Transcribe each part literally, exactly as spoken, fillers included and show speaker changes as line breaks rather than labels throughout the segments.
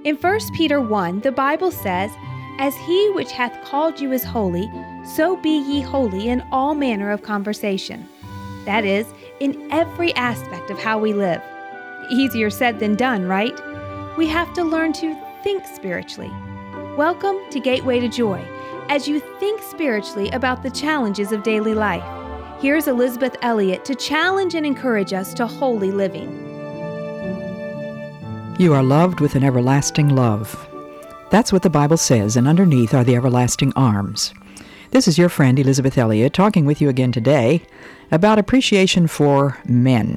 In First Peter one, the Bible says, "As he which hath called you is holy, so be ye holy in all manner of conversation." That is, in every aspect of how we live. Easier said than done, right? We have to learn to think spiritually. Welcome to Gateway to Joy, as you think spiritually about the challenges of daily life. Here's Elizabeth Elliot to challenge and encourage us to holy living.
You are loved with an everlasting love. That's what the Bible says, and underneath are the everlasting arms. This is your friend Elizabeth Elliot talking with you again today about appreciation for men.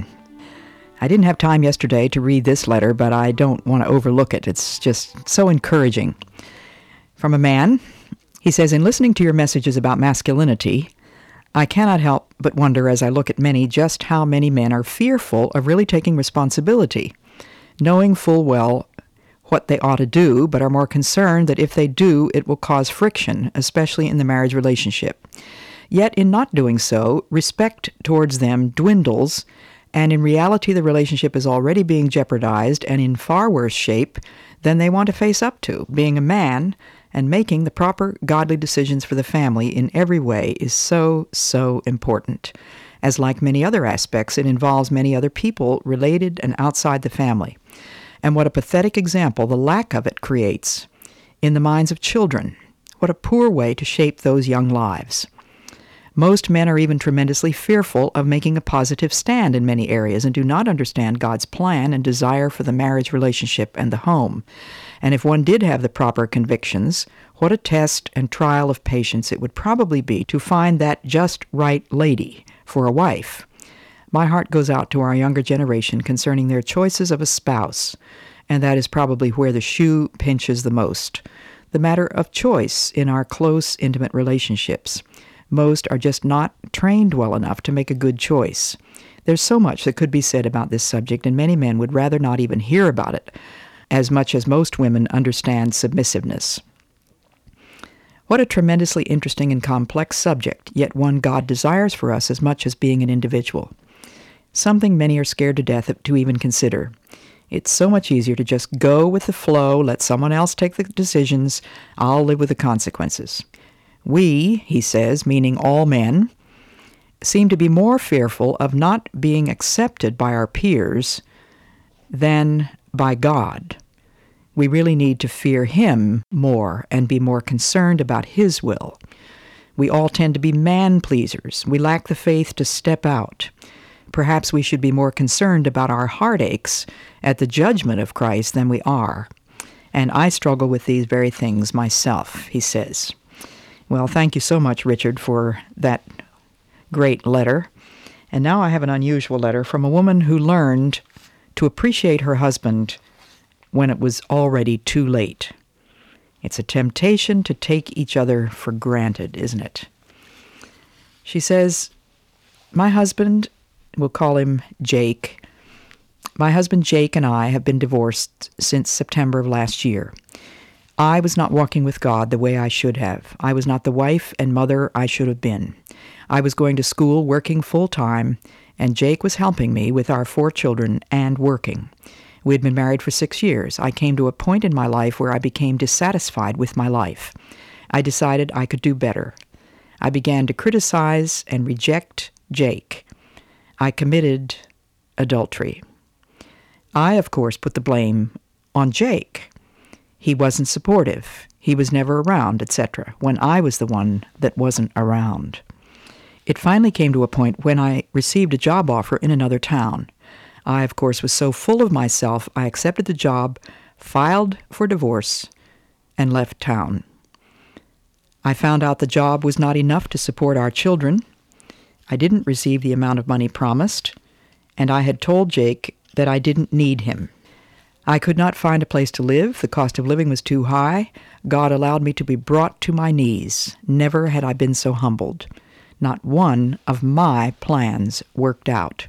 I didn't have time yesterday to read this letter, but I don't want to overlook it. It's just so encouraging. From a man, he says, "In listening to your messages about masculinity, I cannot help but wonder as I look at many just how many men are fearful of really taking responsibility, knowing full well what they ought to do, but are more concerned that if they do, it will cause friction, especially in the marriage relationship. Yet in not doing so, respect towards them dwindles, and in reality the relationship is already being jeopardized and in far worse shape than they want to face up to. Being a man and making the proper godly decisions for the family in every way is so, so important, as like many other aspects, it involves many other people related and outside the family. And what a pathetic example the lack of it creates in the minds of children. What a poor way to shape those young lives. Most men are even tremendously fearful of making a positive stand in many areas and do not understand God's plan and desire for the marriage relationship and the home. And if one did have the proper convictions, what a test and trial of patience it would probably be to find that just right lady for a wife. My heart goes out to our younger generation concerning their choices of a spouse, and that is probably where the shoe pinches the most. The matter of choice in our close, intimate relationships. Most are just not trained well enough to make a good choice. There's so much that could be said about this subject, and many men would rather not even hear about it, as much as most women understand submissiveness. What a tremendously interesting and complex subject, yet one God desires for us as much as being an individual. Something many are scared to death to even consider. It's so much easier to just go with the flow, let someone else take the decisions, I'll live with the consequences. We, he says, meaning all men, seem to be more fearful of not being accepted by our peers than by God. We really need to fear Him more and be more concerned about His will. We all tend to be man-pleasers. We lack the faith to step out. Perhaps we should be more concerned about our heartaches at the judgment of Christ than we are. And I struggle with these very things myself, he says. Well, thank you so much, Richard, for that great letter. And now I have an unusual letter from a woman who learned to appreciate her husband when it was already too late. It's a temptation to take each other for granted, isn't it? She says, my husband, we'll call him Jake, my husband Jake and I have been divorced since September of last year. I was not walking with God the way I should have. I was not the wife and mother I should have been. I was going to school, working full-time, and Jake was helping me with our four children and working. We had been married for six years. I came to a point in my life where I became dissatisfied with my life. I decided I could do better. I began to criticize and reject Jake. I committed adultery. I, of course, put the blame on Jake. He wasn't supportive. He was never around, et cetera, when I was the one that wasn't around. It finally came to a point when I received a job offer in another town. I, of course, was so full of myself, I accepted the job, filed for divorce, and left town. I found out the job was not enough to support our children. I didn't receive the amount of money promised, and I had told Jake that I didn't need him. I could not find a place to live. The cost of living was too high. God allowed me to be brought to my knees. Never had I been so humbled. Not one of my plans worked out.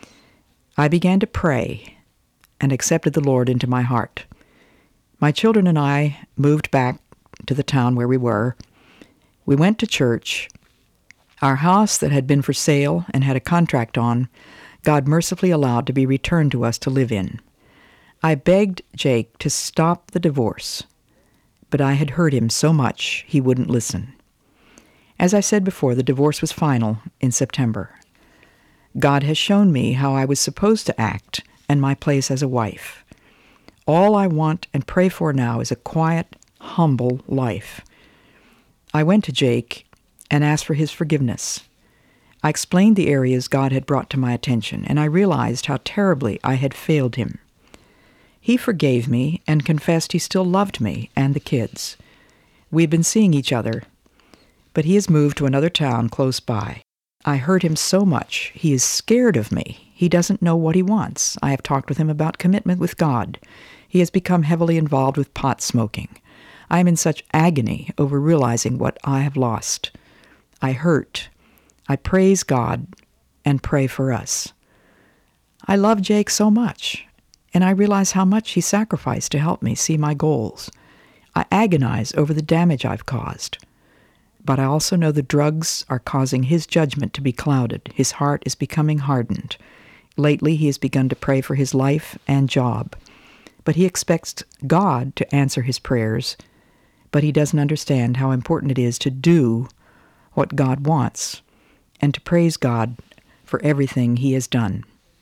I began to pray and accepted the Lord into my heart. My children and I moved back to the town where we were. We went to church. Our house that had been for sale and had a contract on, God mercifully allowed to be returned to us to live in. I begged Jake to stop the divorce, but I had hurt him so much he wouldn't listen. As I said before, the divorce was final in September. God has shown me how I was supposed to act and my place as a wife. All I want and pray for now is a quiet, humble life. I went to Jake and asked for his forgiveness. I explained the areas God had brought to my attention, and I realized how terribly I had failed him. He forgave me and confessed he still loved me and the kids. We had been seeing each other, but he has moved to another town close by. I hurt him so much, he is scared of me. He doesn't know what he wants. I have talked with him about commitment with God. He has become heavily involved with pot smoking. I am in such agony over realizing what I have lost. I hurt. I praise God and pray for us. I love Jake so much, and I realize how much he sacrificed to help me see my goals. I agonize over the damage I've caused. But I also know the drugs are causing his judgment to be clouded. His heart is becoming hardened. Lately, he has begun to pray for his life and job. But he expects God to answer his prayers, but he doesn't understand how important it is to do what God wants and to praise God for everything he has done.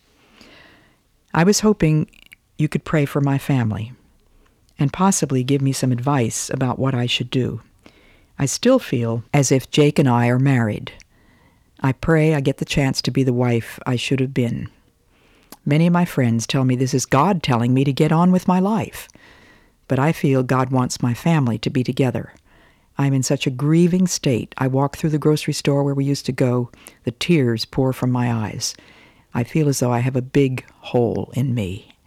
I was hoping you could pray for my family and possibly give me some advice about what I should do. I still feel as if Jake and I are married. I pray I get the chance to be the wife I should have been. Many of my friends tell me this is God telling me to get on with my life, but I feel God wants my family to be together. I'm in such a grieving state. I walk through the grocery store where we used to go. The tears pour from my eyes. I feel as though I have a big hole in me.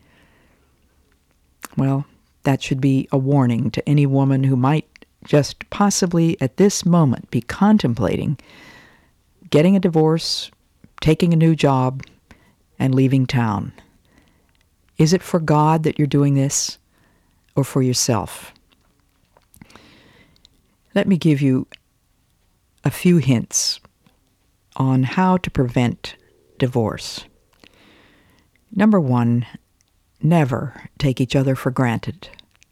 Well, that should be a warning to any woman who might just possibly at this moment be contemplating getting a divorce, taking a new job, and leaving town. Is it for God that you're doing this, or for yourself? Let me give you a few hints on how to prevent divorce. Number one, never take each other for granted.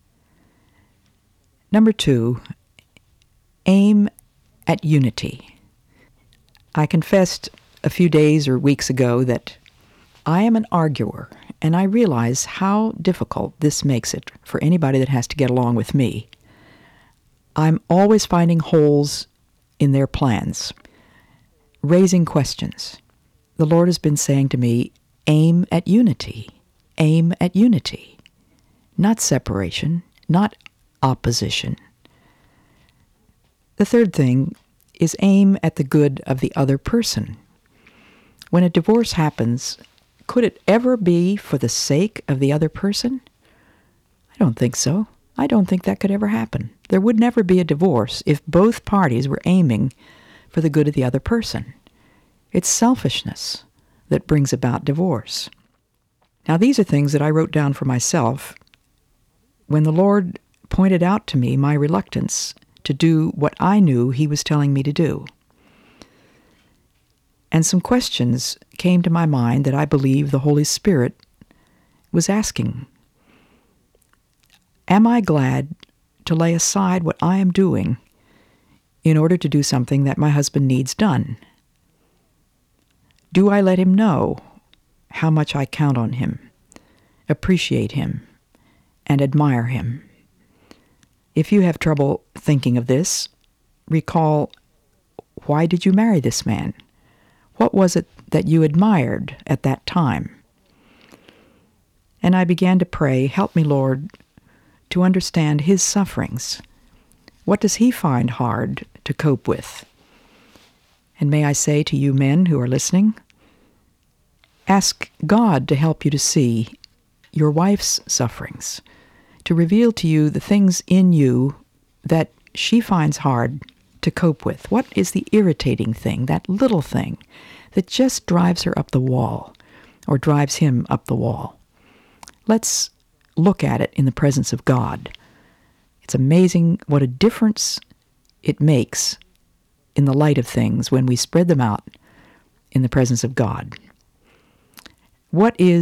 Number two, aim at unity. I confessed a few days or weeks ago that I am an arguer, and I realize how difficult this makes it for anybody that has to get along with me. I'm always finding holes in their plans, raising questions. The Lord has been saying to me, aim at unity, aim at unity, not separation, not opposition. The third thing is aim at the good of the other person. When a divorce happens, could it ever be for the sake of the other person? I don't think so. I don't think that could ever happen. There would never be a divorce if both parties were aiming for the good of the other person. It's selfishness that brings about divorce. Now, these are things that I wrote down for myself when the Lord pointed out to me my reluctance to do what I knew he was telling me to do. And some questions came to my mind that I believe the Holy Spirit was asking. Am I glad to lay aside what I am doing in order to do something that my husband needs done? Do I let him know how much I count on him, appreciate him, and admire him? If you have trouble thinking of this, recall, why did you marry this man? What was it that you admired at that time? And I began to pray, help me, Lord, to understand his sufferings. What does he find hard to cope with? And may I say to you men who are listening, ask God to help you to see your wife's sufferings, to reveal to you the things in you that she finds hard to cope with. What is the irritating thing, that little thing that just drives her up the wall or drives him up the wall? Let's look at it in the presence of God. It's amazing what a difference it makes in the light of things when we spread them out in the presence of God. What is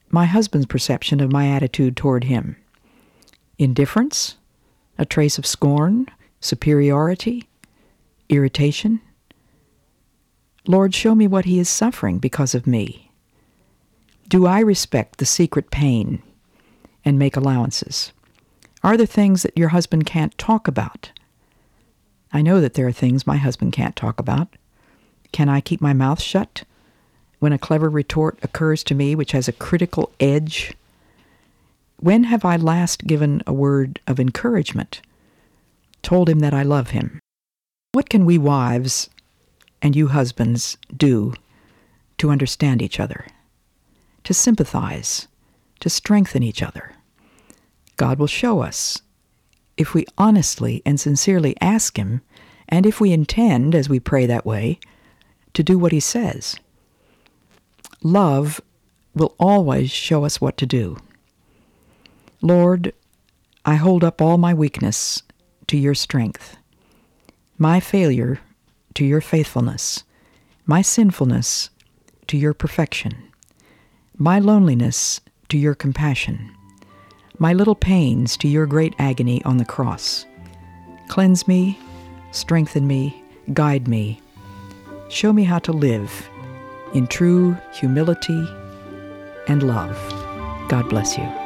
my husband's perception of my attitude toward him? Indifference? A trace of scorn? Superiority? Irritation? Lord, show me what he is suffering because of me. Do I respect the secret pain and make allowances? Are there things that your husband can't talk about? I know that there are things my husband can't talk about. Can I keep my mouth shut when a clever retort occurs to me which has a critical edge? When have I last given a word of encouragement, told him that I love him? What can we wives and you husbands do to understand each other, to sympathize, to strengthen each other? God will show us if we honestly and sincerely ask him, and if we intend, as we pray that way, to do what he says. Love will always show us what to do. Lord, I hold up all my weakness to your strength, my failure to your faithfulness, my sinfulness to your perfection, my loneliness to your compassion, my little pains to your great agony on the cross. Cleanse me, strengthen me, guide me. Show me how to live in true humility and love. God bless you.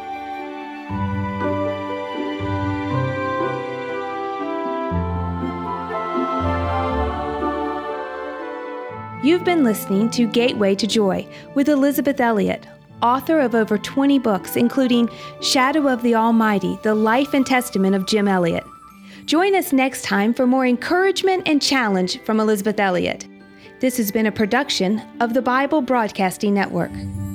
You've been listening to Gateway to Joy with Elisabeth Elliot, author of over twenty books, including Shadow of the Almighty, The Life and Testament of Jim Elliot. Join us next time for more encouragement and challenge from Elisabeth Elliot. This has been a production of the Bible Broadcasting Network.